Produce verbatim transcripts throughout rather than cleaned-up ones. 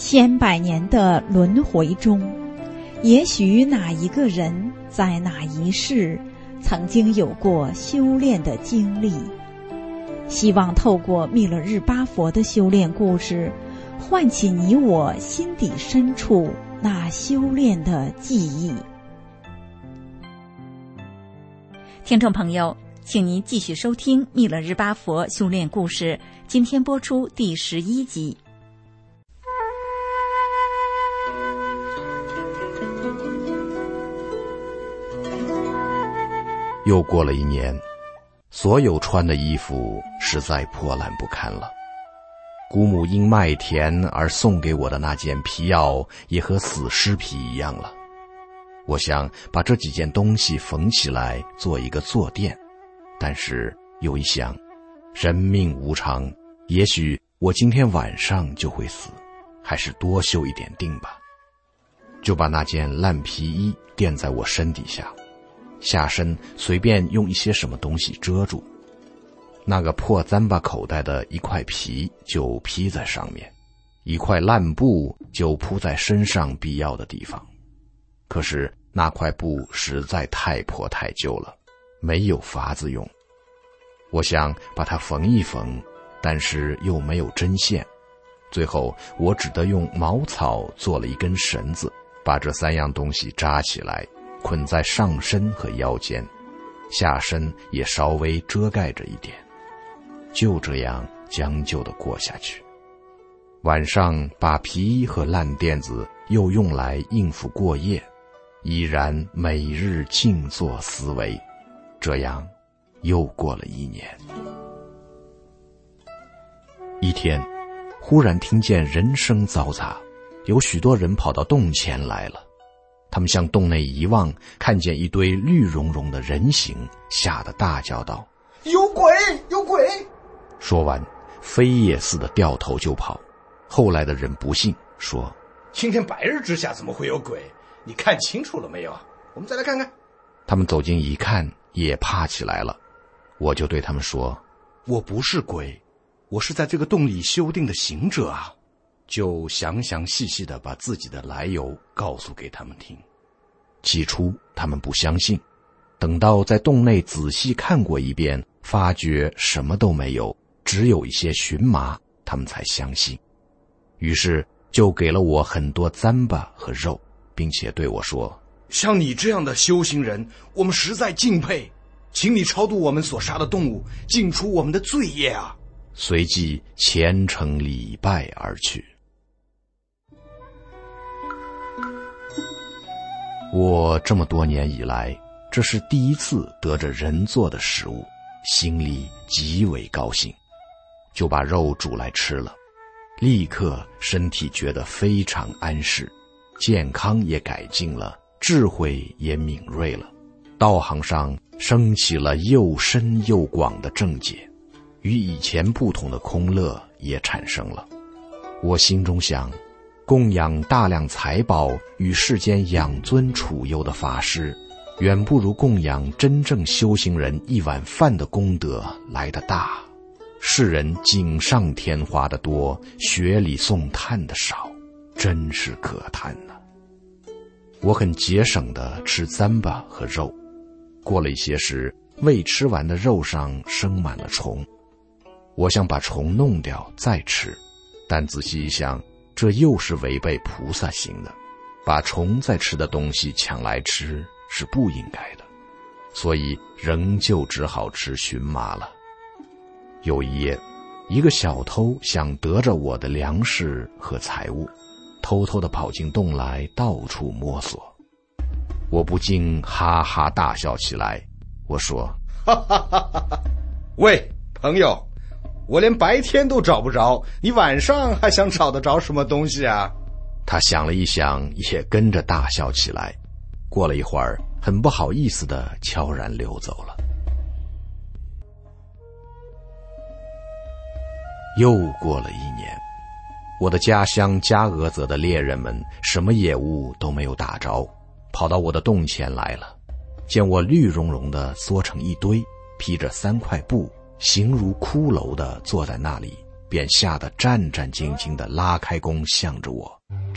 千百年的轮回中，也许哪一个人在哪一世曾经有过修炼的经历，希望透过密勒日巴佛的修炼故事，唤起你我心底深处那修炼的记忆。听众朋友，请您继续收听密勒日巴佛修炼故事，今天播出第十一集。 又过了一年，所有穿的衣服实在破烂不堪了。姑母因麦田而送给我的那件皮袄也和死尸皮一样了。我想把这几件东西缝起来做一个坐垫，但是又一想，人命无常，也许我今天晚上就会死，还是多修一点定吧。就把那件烂皮衣垫在我身底下，下身随便用一些什么东西遮住，那个破簪巴口袋的一块皮就披在上面，一块烂布就铺在身上必要的地方。可是那块布实在太破太旧了，没有法子用。我想把它缝一缝，但是又没有针线，最后我只得用茅草做了一根绳子，把这三样东西扎起来，捆在上身和腰间，下身也稍微遮盖着一点，就这样将就地过下去。晚上把皮衣和烂垫子又用来应付过夜，依然每日静坐思维，这样又过了一年。一天，忽然听见人声嘈杂，有许多人跑到洞前来了。他们向洞内一望，看见一堆绿茸茸的人形，吓得大叫道： 有鬼有鬼！ 说完飞也似的掉头就跑。后来的人不信，说： 青天白日之下怎么会有鬼？你看清楚了没有？我们再来看看。 他们走近一看，也怕起来了。我就对他们说：我不是鬼，我是在这个洞里修定的行者啊。就详详细细地把自己的来由告诉给他们听。起初他们不相信，等到在洞内仔细看过一遍，发觉什么都没有，只有一些荨麻，他们才相信。于是就给了我很多糌粑和肉，并且对我说： 像你这样的修行人，我们实在敬佩，请你超度我们所杀的动物，净除我们的罪业啊。 随即虔诚礼拜而去。我这么多年以来，这是第一次得着人做的食物，心里极为高兴，就把肉煮来吃了。立刻身体觉得非常安适，健康也改进了，智慧也敏锐了，道行上升起了又深又广的正解，与以前不同的空乐也产生了。我心中想，供养大量财宝与世间养尊处优的法师，远不如供养真正修行人一碗饭的功德来得大。世人锦上添花的多，雪里送炭的少，真是可叹呐。我很节省地吃糌粑和肉，过了一些时，未吃完的肉上生满了虫。我想把虫弄掉再吃，但仔细一想，这又是违背菩萨行的，把虫在吃的东西抢来吃是不应该的，所以仍旧只好吃荨麻了。有一夜，一个小偷想得着我的粮食和财物，偷偷地跑进洞来，到处摸索。我不禁哈哈大笑起来。我说： 哈哈哈哈！喂，朋友，我连白天都找不着，你晚上还想找得着什么东西啊？ 他想了一想，也跟着大笑起来。过了一会儿，很不好意思地悄然溜走了。又过了一年，我的家乡加俄泽的猎人们什么野物都没有打着，跑到我的洞前来了，见我绿茸茸的缩成一堆，披着三块布，形如骷髅的坐在那里，便吓得战战兢兢地拉开弓向着我。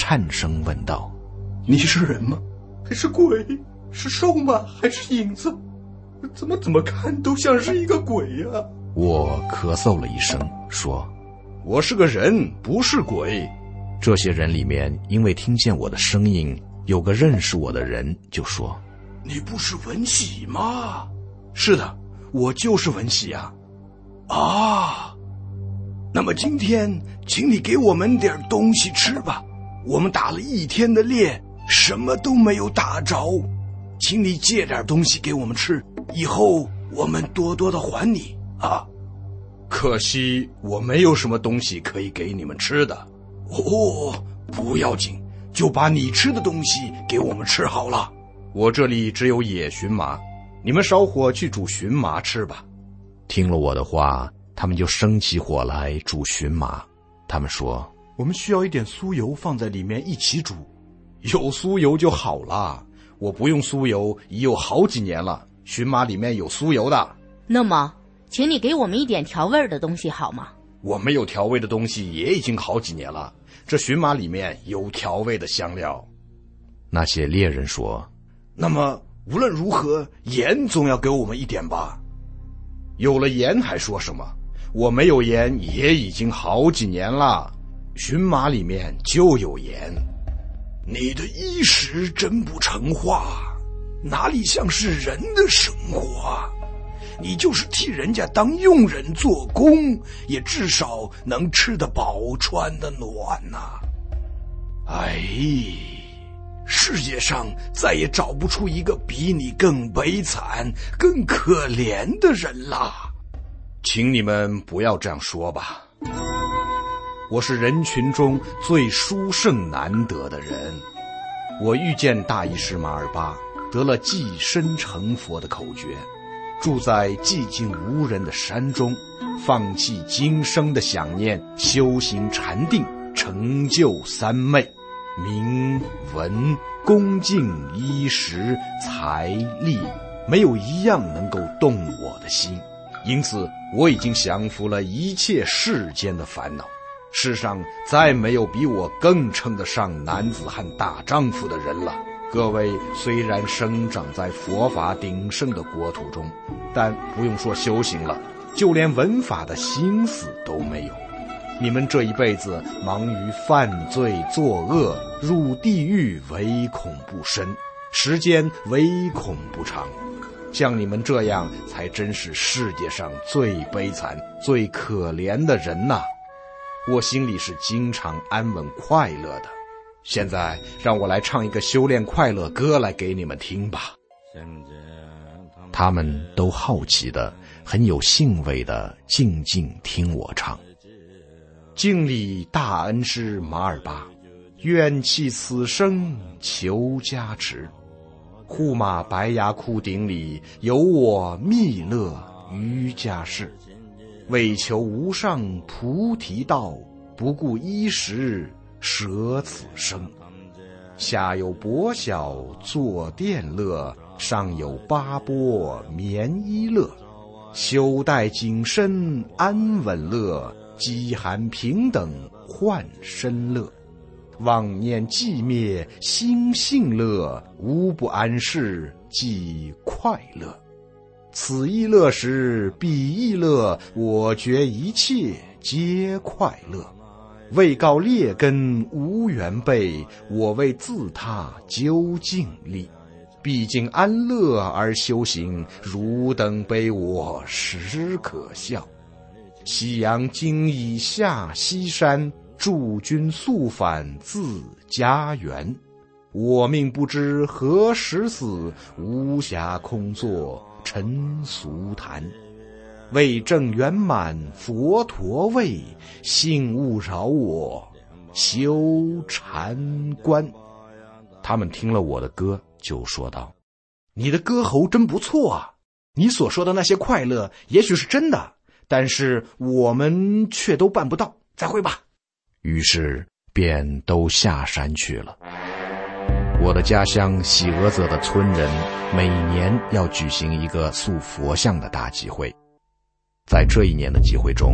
颤声问道： 你是人吗？还是鬼？是兽吗？还是影子？怎么怎么看都像是一个鬼呀、啊！ 我咳嗽了一声，说： 我是个人，不是鬼。 这些人里面，因为听见我的声音，有个认识我的人就说： 你不是文喜吗？是的，我就是文喜啊。啊，那么今天请你给我们点东西吃吧，我们打了一天的猎，什么都没有打着，请你借点东西给我们吃，以后我们多多的还你啊。可惜我没有什么东西可以给你们吃的。哦，不要紧，就把你吃的东西给我们吃好了。我这里只有野荨麻，你们烧火去煮荨麻吃吧。 听了我的话，他们就生起火来煮荨麻。他们说： 我们需要一点酥油放在里面一起煮。有酥油就好了，我不用酥油已有好几年了，荨麻里面有酥油的。 那么请你给我们一点调味的东西好吗？ 我没有调味的东西也已经好几年了，这荨麻里面有调味的香料。 那些猎人说： 那么无论如何，盐总要给我们一点吧。有了盐还说什么？我没有盐也已经好几年了，荨麻里面就有盐。你的衣食真不成话，哪里像是人的生活啊？你就是替人家当佣人做工，也至少能吃得饱穿得暖呐、啊。哎，世界上再也找不出一个比你更悲惨更可怜的人了。请你们不要这样说吧，我是人群中最殊胜难得的人。我遇见大医师马尔巴，得了寄身成佛的口诀，住在寂静无人的山中，放弃今生的想念，修行禅定，成就三昧，名闻恭敬衣食财力，没有一样能够动我的心。因此我已经降服了一切世间的烦恼，世上再没有比我更称得上男子汉大丈夫的人了。各位虽然生长在佛法鼎盛的国土中，但不用说修行了，就连闻法的心思都没有。你们这一辈子忙于犯罪作恶，入地狱唯恐不深，时间唯恐不长。像你们这样才真是世界上最悲惨最可怜的人呐、啊！我心里是经常安稳快乐的。现在让我来唱一个修炼快乐歌来给你们听吧。 他们都好奇的，很有兴味的静静听我唱。 敬礼大恩师马尔巴，愿弃此生求加持。护马白崖窟顶里有我密勒瑜伽士，为求无上菩提道，不顾衣食舍此生。下有薄小坐殿乐，上有八波棉衣乐。修带紧身安稳乐，饥寒平等换身乐。妄念寂灭心性乐，无不安适即快乐。此一乐时彼一乐，我觉一切皆快乐。位高劣根无缘备，我为自他究竟力。毕竟安乐而修行，汝等悲我实可笑。夕阳今已下西山，诸君速返自家园。我命不知何时死，无暇空作尘俗谈。为正圆满佛陀位，幸勿扰我修禅观。他们听了我的歌，就说道：你的歌喉真不错啊，你所说的那些快乐也许是真的，但是我们却都办不到，再会吧。 于是便都下山去了。我的家乡喜俄泽的村人每年要举行一个塑佛像的大集会，在这一年的集会中，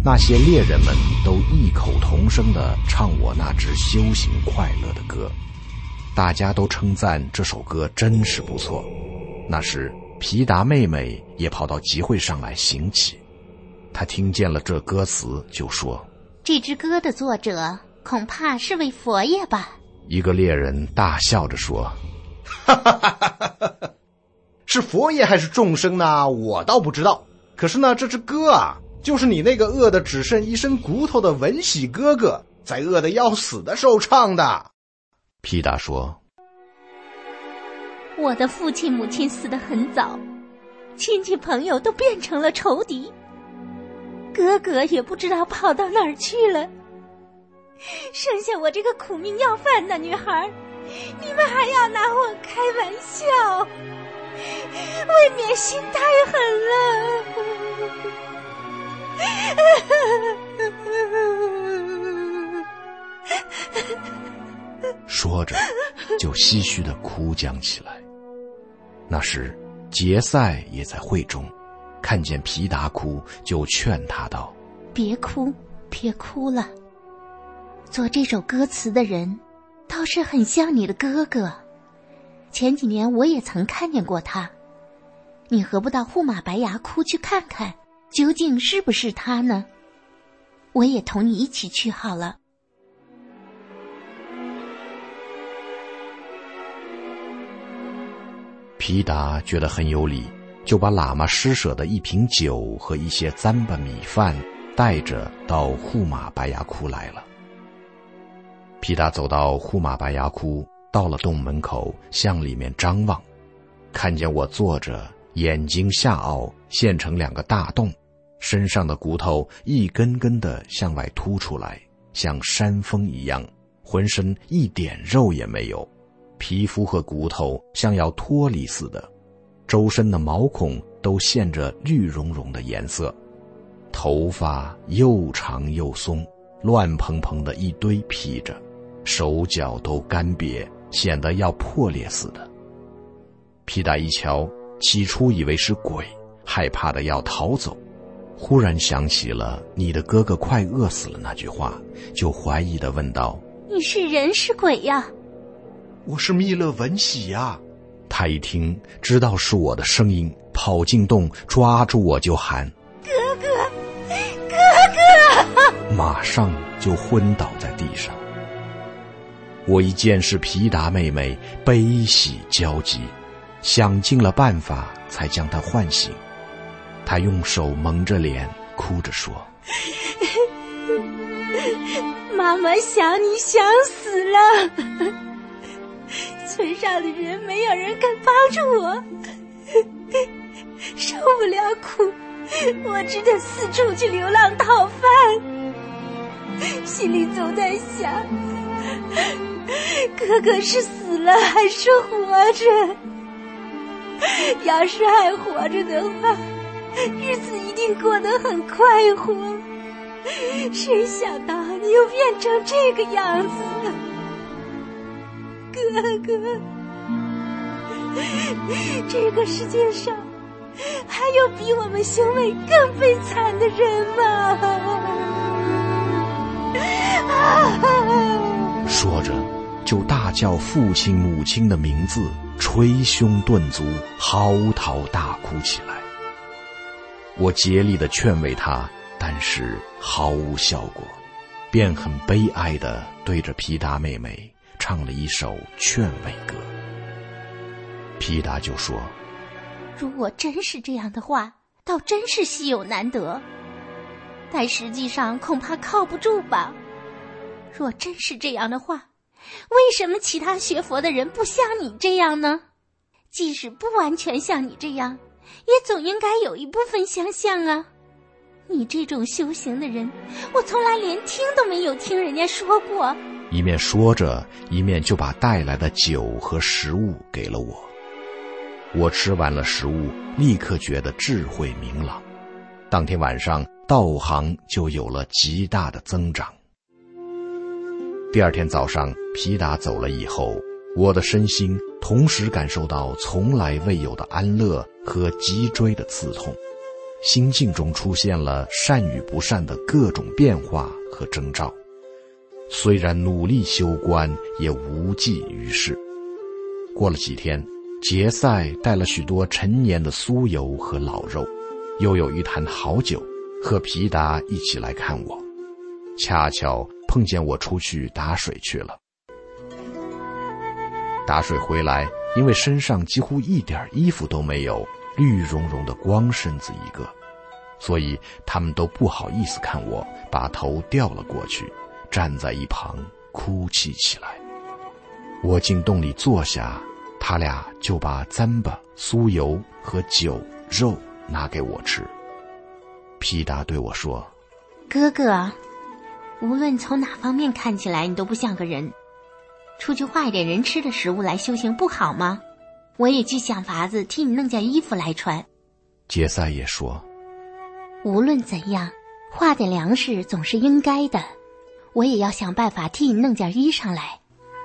那些猎人们都异口同声地唱我那支修行快乐的歌，大家都称赞这首歌真是不错。那时皮达妹妹也跑到集会上来行乞，她听见了这歌词就说： 这支歌的作者恐怕是位佛爷吧？ 一个猎人大笑着说： 哈哈哈哈哈！是佛爷还是众生呢？我倒不知道。可是呢，这支歌啊，就是你那个饿得只剩一身骨头的文喜哥哥在饿得要死的时候唱的。 皮达说： 我的父亲母亲死得很早，亲戚朋友都变成了仇敌，哥哥也不知道跑到哪儿去了，剩下我这个苦命要饭的女孩，你们还要拿我开玩笑，未免心太狠了。 说着就唏嘘地哭将起来。那时杰赛也在会中，看见皮达哭，就劝他道： 别哭别哭了，做这首歌词的人倒是很像你的哥哥，前几年我也曾看见过他，你何不到护马白牙窟去看看，究竟是不是他呢？我也同你一起去好了。 皮达觉得很有理，就把喇嘛施舍的一瓶酒和一些糌粑米饭带着到护马白牙窟来了。皮达走到护马白牙窟，到了洞门口，向里面张望，看见我坐着，眼睛下凹，现成两个大洞，身上的骨头一根根的向外凸出来，像山峰一样，浑身一点肉也没有，皮肤和骨头像要脱离似的，周身的毛孔都现着绿茸茸的颜色，头发又长又松，乱蓬蓬的一堆披着，手脚都干瘪，显得要破裂似的。皮达一瞧，起初以为是鬼，害怕的要逃走，忽然想起了你的哥哥快饿死了那句话，就怀疑地问道： 你是人是鬼呀？ 我是密勒文喜呀。 他一听知道是我的声音，跑进洞抓住我就喊： 哥哥哥哥！ 马上就昏倒在地上。我一见是皮达妹妹，悲喜交集，想尽了办法才将她唤醒。她用手蒙着脸，哭着说： 妈妈想你想死了，村上的人没有人敢帮助我，受不了苦，我只得四处去流浪讨饭，心里总在想，哥哥是死了还是活着？要是还活着的话，日子一定过得很快活，谁想到你又变成这个样子，哥哥，这个世界上还有比我们兄妹更悲惨的人吗？ 说着就大叫父亲母亲的名字，捶胸顿足，嚎啕大哭起来。我竭力地劝慰他，但是毫无效果，便很悲哀地对着皮达妹妹唱了一首劝慰歌。皮达就说： 如果真是这样的话，倒真是稀有难得，但实际上恐怕靠不住吧。若真是这样的话，为什么其他学佛的人不像你这样呢？即使不完全像你这样，也总应该有一部分相像啊。你这种修行的人，我从来连听都没有听人家说过。 一面说着，一面就把带来的酒和食物给了我。我吃完了食物，立刻觉得智慧明朗。当天晚上道行就有了极大的增长。第二天早上，皮达走了以后，我的身心同时感受到从来未有的安乐和脊椎的刺痛， 心境中出现了善与不善的各种变化和征兆。虽然努力修观，也无济于事。过了几天，杰赛带了许多陈年的酥油和老肉，又有一坛好酒，和皮达一起来看我。恰巧碰见我出去打水去了。打水回来，因为身上几乎一点衣服都没有，绿茸茸的光身子一个，所以他们都不好意思看我，把头掉了过去，站在一旁哭泣起来。我进洞里坐下，他俩就把糌粑、酥油和酒、肉拿给我吃。皮达对我说： 哥哥，无论从哪方面看起来，你都不像个人。出去画一点人吃的食物来修行不好吗？我也去想法子替你弄件衣服来穿。 杰赛也说： 无论怎样，画点粮食总是应该的，我也要想办法替你弄件衣裳来。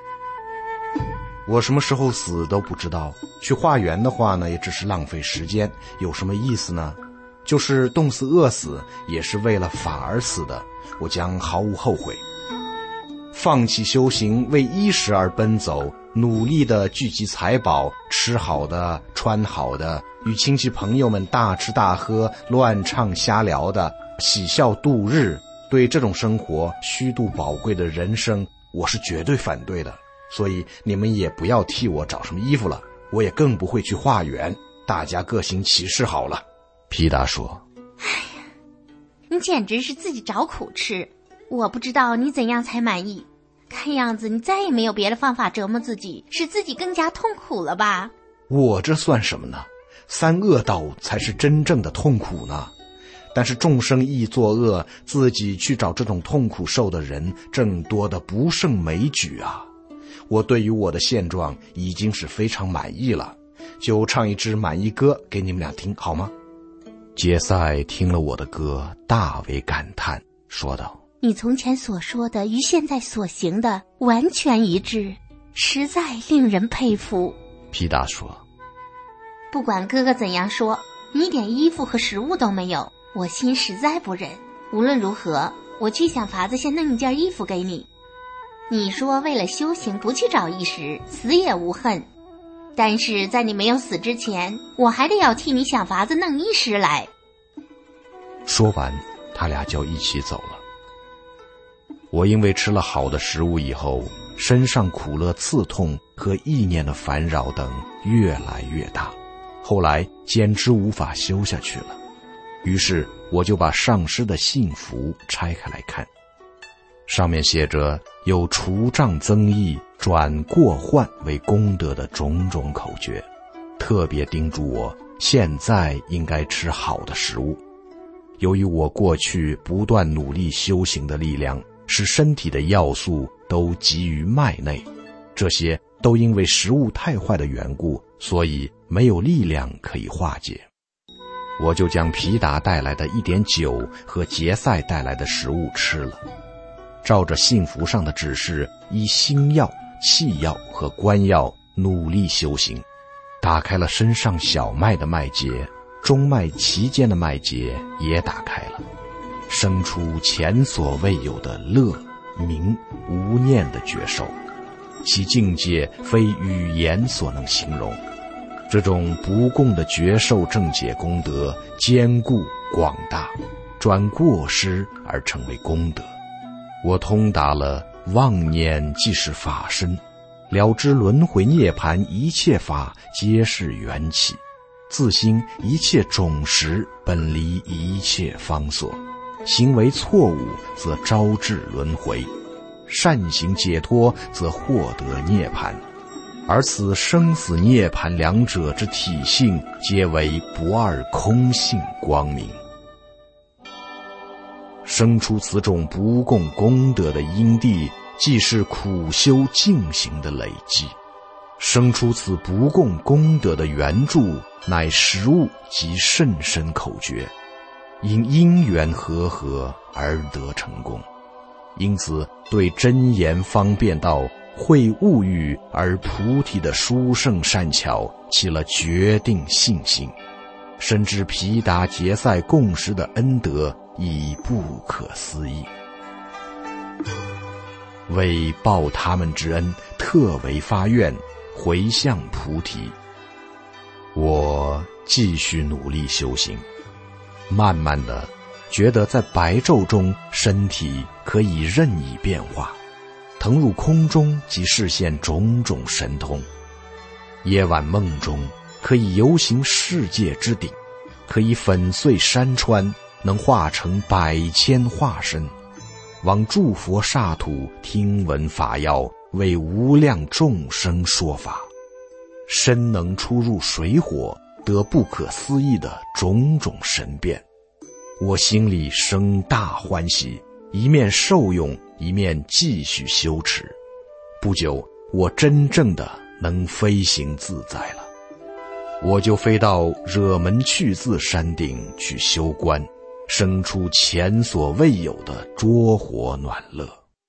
我什么时候死都不知道，去化缘的话呢，也只是浪费时间，有什么意思呢？就是冻死饿死，也是为了法而死的，我将毫无后悔。放弃修行，为衣食而奔走，努力地聚集财宝，吃好的，穿好的，与亲戚朋友们大吃大喝，乱唱瞎聊的，喜笑度日。对这种生活虚度宝贵的人生，我是绝对反对的。所以你们也不要替我找什么衣服了，我也更不会去化缘，大家各行其事好了。 皮达说： 哎呀，你简直是自己找苦吃，我不知道你怎样才满意。看样子你再也没有别的方法折磨自己，使自己更加痛苦了吧？ 我这算什么呢？三恶道才是真正的痛苦呢。但是众生亦作恶，自己去找这种痛苦受的人正多得不胜枚举啊。我对于我的现状已经是非常满意了，就唱一支满意歌给你们俩听好吗？ 杰赛听了我的歌，大为感叹，说道： 你从前所说的与现在所行的完全一致，实在令人佩服。 皮达说： 不管哥哥怎样说，你一点衣服和食物都没有，我心实在不忍。无论如何，我去想法子先弄一件衣服给你。你说为了修行不去找衣食，死也无恨，但是在你没有死之前，我还得要替你想法子弄衣食来。 说完，他俩就一起走了。我因为吃了好的食物以后，身上苦乐刺痛和意念的烦扰等越来越大，后来简直无法修下去了。于是我就把上师的信符拆开来看，上面写着有除障增益、转过患为功德的种种口诀，特别叮嘱我现在应该吃好的食物。由于我过去不断努力修行的力量，使身体的要素都集于脉内，这些都因为食物太坏的缘故，所以没有力量可以化解。我就将皮达带来的一点酒和杰赛带来的食物吃了，照着信符上的指示，依心药、气药和官药努力修行，打开了身上小麦的脉结，中脉其间的脉结也打开了，生出前所未有的乐、明、无念的觉受，其境界非语言所能形容。这种不共的觉受正解功德坚固广大，转过失而成为功德。我通达了妄念即是法身，了知轮回涅槃一切法皆是缘起，自心一切种实本离一切方所，行为错误则招致轮回，善行解脱则获得涅槃。而此生死涅槃两者之体性，皆为不二空性光明。生出此种不共功德的因地，即是苦修净行的累积；生出此不共功德的缘助，乃实物及甚深口诀，因因缘和合而得成功。因此对真言方便道会物欲而菩提的殊胜善巧起了决定信心， 深知皮达杰塞共识的恩德已不可思议。为报他们之恩，特为发愿，回向菩提。我继续努力修行，慢慢的觉得在白昼中身体可以任意变化，腾入空中即视现种种神通。夜晚梦中可以游行世界之顶，可以粉碎山川，能化成百千化身，往诸佛刹土听闻法要，为无量众生说法，身能出入水火，得不可思议的种种神变。我心里生大欢喜，一面受用，一面继续修持。不久，我真正的能飞行自在了。我就飞到惹门去自山顶去修观，生出前所未有的拙火暖乐。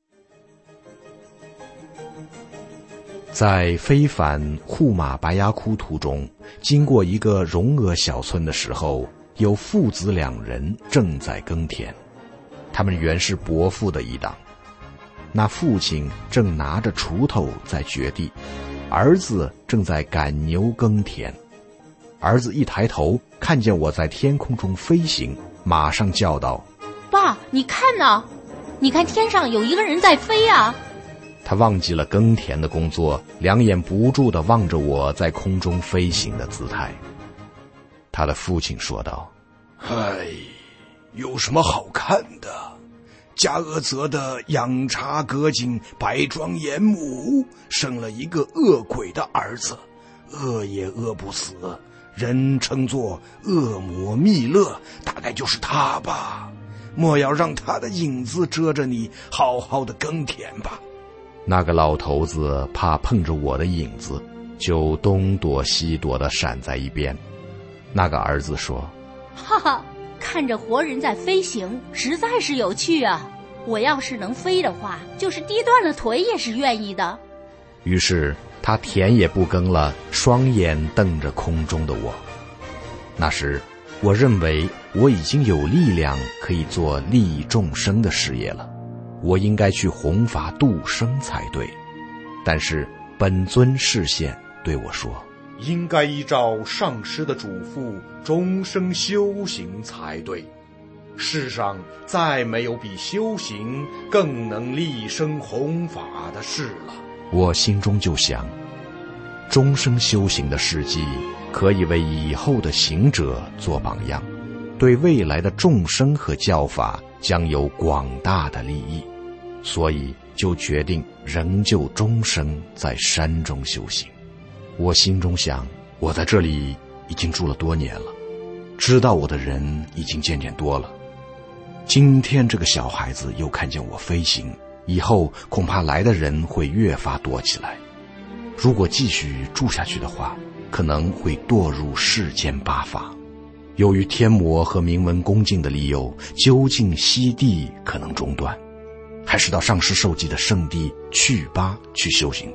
在飞返护马白崖窟途中，经过一个绒额小村的时候，有父子两人正在耕田。他们原是伯父的一党，那父亲正拿着锄头在掘地，儿子正在赶牛耕田。儿子一抬头看见我在天空中飞行，马上叫道： 爸，你看呐，你看天上有一个人在飞啊。 他忘记了耕田的工作，两眼不住地望着我在空中飞行的姿态。他的父亲说道： 哎，有什么好看的？加俄泽的养茶格景白庄严母生了一个恶鬼的儿子，饿也饿不死，人称作恶魔密勒，大概就是他吧。莫要让他的影子遮着你好好的耕田吧。 那个老头子怕碰着我的影子，就东躲西躲地闪在一边。那个儿子说： 哈哈，看着活人在飞行，实在是有趣啊！我要是能飞的话，就是跌断了腿也是愿意的。 于是他田也不耕了，双眼瞪着空中的我。那时我认为我已经有力量可以做利益众生的事业了，我应该去弘法度生才对。但是本尊示现对我说： 应该依照上师的嘱咐，终生修行才对。世上再没有比修行更能立身弘法的事了。 我心中就想，终生修行的事迹可以为以后的行者做榜样，对未来的众生和教法将有广大的利益，所以就决定仍旧终生在山中修行。我心中想，我在这里已经住了多年了，知道我的人已经渐渐多了。今天这个小孩子又看见我飞行，以后恐怕来的人会越发多起来。如果继续住下去的话，可能会堕入世间八法。由于天魔和名闻恭敬的理由，究竟西地可能中断，还是到上师受记的圣地去巴去修行。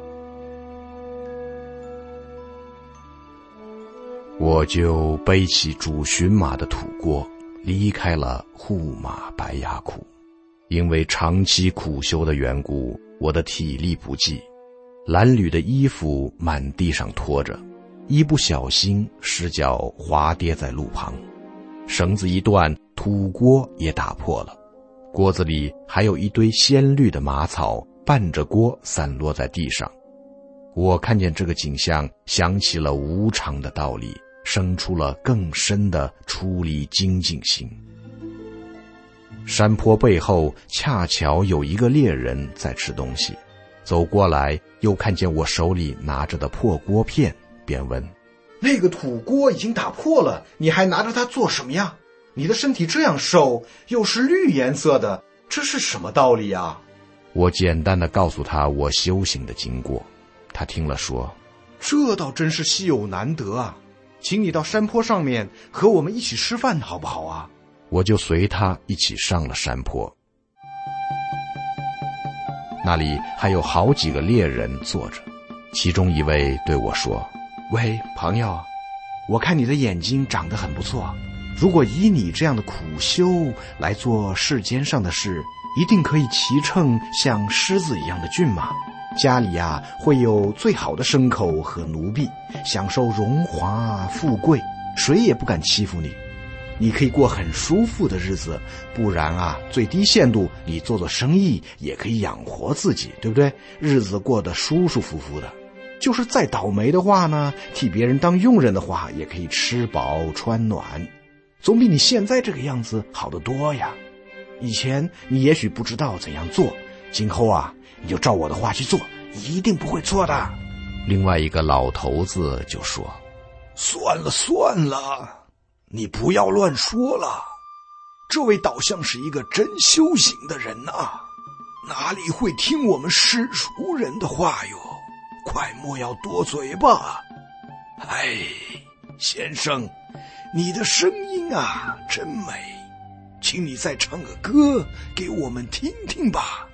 我就背起主驯马的土锅，离开了护马白崖窟。因为长期苦修的缘故，我的体力不济，褴褛的衣服满地上拖着，一不小心失脚滑跌在路旁，绳子一断，土锅也打破了，锅子里还有一堆鲜绿的马草伴着锅散落在地上。我看见这个景象，想起了无常的道理，生出了更深的出离精进心。山坡背后恰巧有一个猎人在吃东西，走过来又看见我手里拿着的破锅片，便问： 那个土锅已经打破了，你还拿着它做什么呀？你的身体这样瘦，又是绿颜色的，这是什么道理啊？ 我简单的告诉他我修行的经过。他听了说： 这倒真是稀有难得啊，请你到山坡上面和我们一起吃饭好不好啊？ 我就随他一起上了山坡。那里还有好几个猎人坐着，其中一位对我说：喂，朋友， 我看你的眼睛长得很不错，如果以你这样的苦修来做世间上的事，一定可以骑乘像狮子一样的骏马，家里啊会有最好的牲口和奴婢，享受荣华富贵，谁也不敢欺负你。你可以过很舒服的日子，不然啊最低限度你做做生意也可以养活自己，对不对？日子过得舒舒服服的。就是再倒霉的话呢，替别人当佣人的话，也可以吃饱穿暖，总比你现在这个样子好得多呀。以前你也许不知道怎样做，今后啊你就照我的话去做，一定不会错的。 另外一个老头子就说： 算了算了，你不要乱说了，这位倒像是一个真修行的人啊，哪里会听我们世俗人的话哟？快莫要多嘴吧。哎，先生，你的声音啊真美，请你再唱个歌给我们听听吧。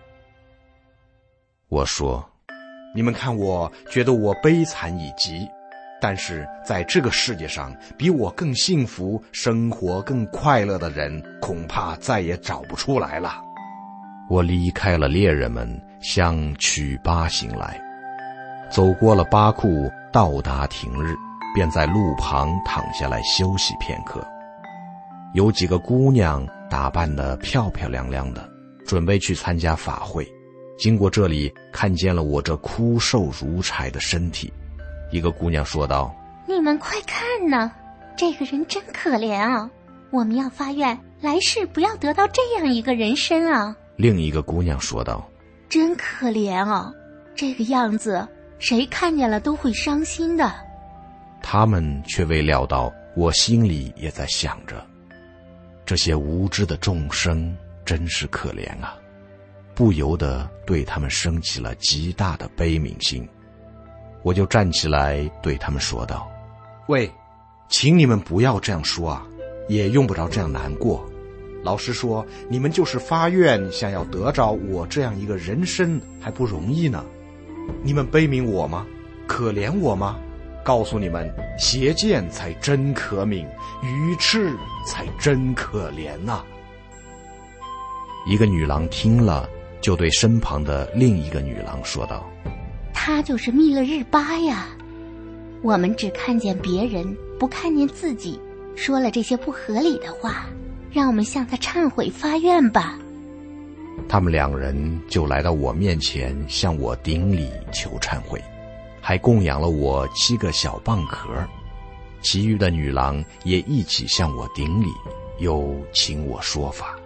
我说： 你们看，我觉得我悲惨已极，但是在这个世界上比我更幸福生活更快乐的人恐怕再也找不出来了。 我离开了猎人们，向曲巴行来，走过了巴库，到达亭日，便在路旁躺下来休息片刻。有几个姑娘打扮得漂漂亮亮的，准备去参加法会，经过这里看见了我这枯瘦如柴的身体。一个姑娘说道： 你们快看呐，这个人真可怜啊，我们要发愿来世不要得到这样一个人身啊。 另一个姑娘说道： 真可怜啊，这个样子谁看见了都会伤心的。 他们却未料到我心里也在想着，这些无知的众生真是可怜啊，不由得对他们生起了极大的悲悯心。我就站起来对他们说道： 喂，请你们不要这样说啊，也用不着这样难过。老实说，你们就是发愿想要得着我这样一个人身还不容易呢。你们悲悯我吗？可怜我吗？告诉你们，邪见才真可悯，愚痴才真可怜呐、啊。 一个女郎听了，就对身旁的另一个女郎说道： 他就是密勒日巴呀，我们只看见别人，不看见自己，说了这些不合理的话，让我们向他忏悔发愿吧。 他们两人就来到我面前，向我顶礼求忏悔，还供养了我七个小蚌壳。其余的女郎也一起向我顶礼，又请我说法。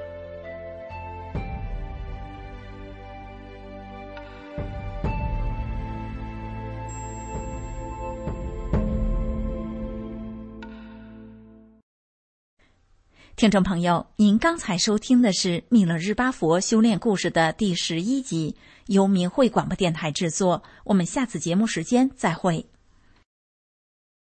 听众朋友，您刚才收听的是密勒日巴佛修炼故事的第十一集，由明慧广播电台制作。我们下次节目时间再会。